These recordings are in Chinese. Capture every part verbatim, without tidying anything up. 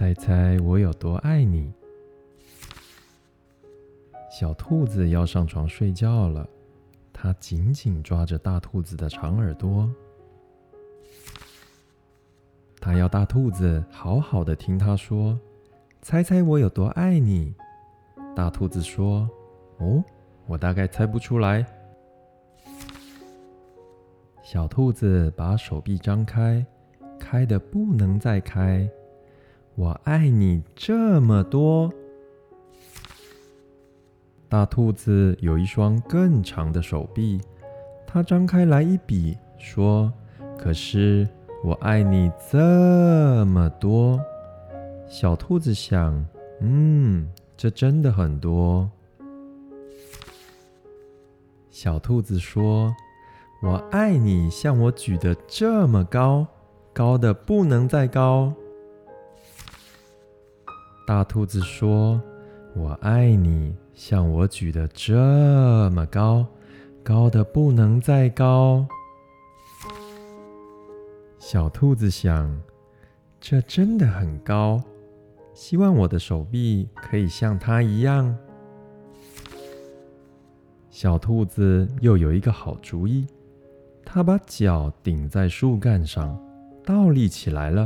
猜猜我有多爱你。小兔子要上床睡觉了，它紧紧抓着大兔子的长耳朵。它要大兔子好好的听它说，猜猜我有多爱你。大兔子说，哦，我大概猜不出来。小兔子把手臂张开，开得不能再开。我爱你这么多。大兔子有一双更长的手臂，它张开来一比，说，可是我爱你这么多。小兔子想，嗯，这真的很多。小兔子说，我爱你像我举得这么高，高的不能再高。大兔子说，我爱你像我举得这么高，高的不能再高。小兔子想，这真的很高，希望我的手臂可以像它一样。小兔子又有一个好主意，它把脚顶在树干上，倒立起来了。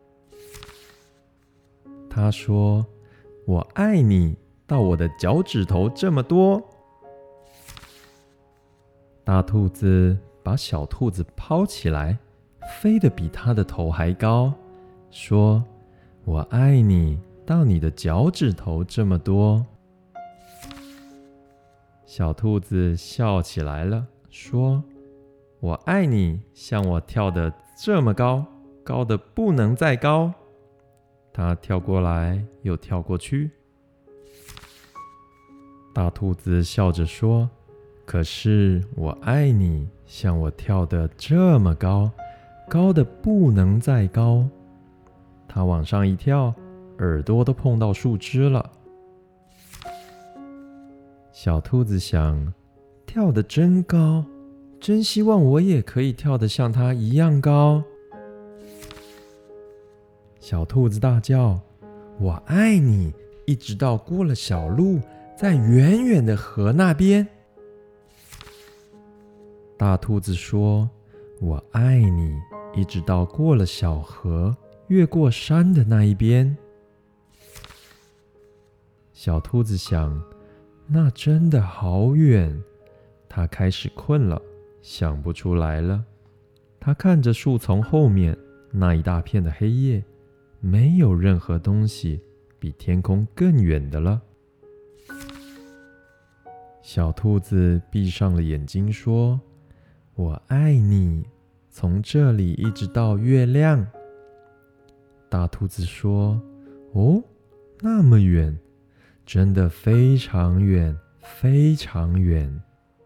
它说，我爱你到我的脚趾头这么多。大兔子把小兔子抛起来，飞得比它的头还高，说，我爱你到你的脚趾头这么多。小兔子笑起来了，说，我爱你像我跳得这么高，高得不能再高。它跳过来又跳过去。大兔子笑着说，可是我爱你像我跳得这么高，高得不能再高。它往上一跳，耳朵都碰到树枝了。小兔子想，跳得真高，真希望我也可以跳得像它一样高。小兔子大叫，我爱你，一直到过了小路，在远远的河那边。大兔子说，我爱你，一直到过了小河，越过山的那一边。小兔子想，那真的好远。它开始困了，想不出来了。它看着树丛后面那一大片的黑夜，没有任何东西比天空更远的了。小兔子闭上了眼睛说，我爱你，从这里一直到月亮。大兔子说，哦，那么远，真的非常远，非常远。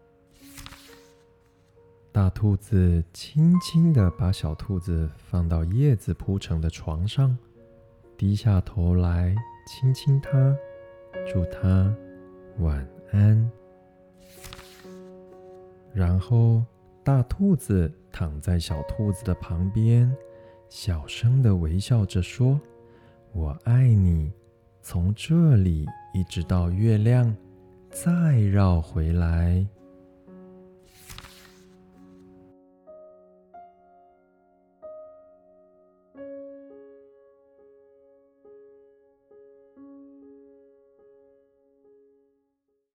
大兔子轻轻地把小兔子放到叶子铺成的床上，低下头来亲亲它，祝它晚安。然后大兔子躺在小兔子的旁边，小声地微笑着说，我爱你，从这里一直到月亮，再绕回来。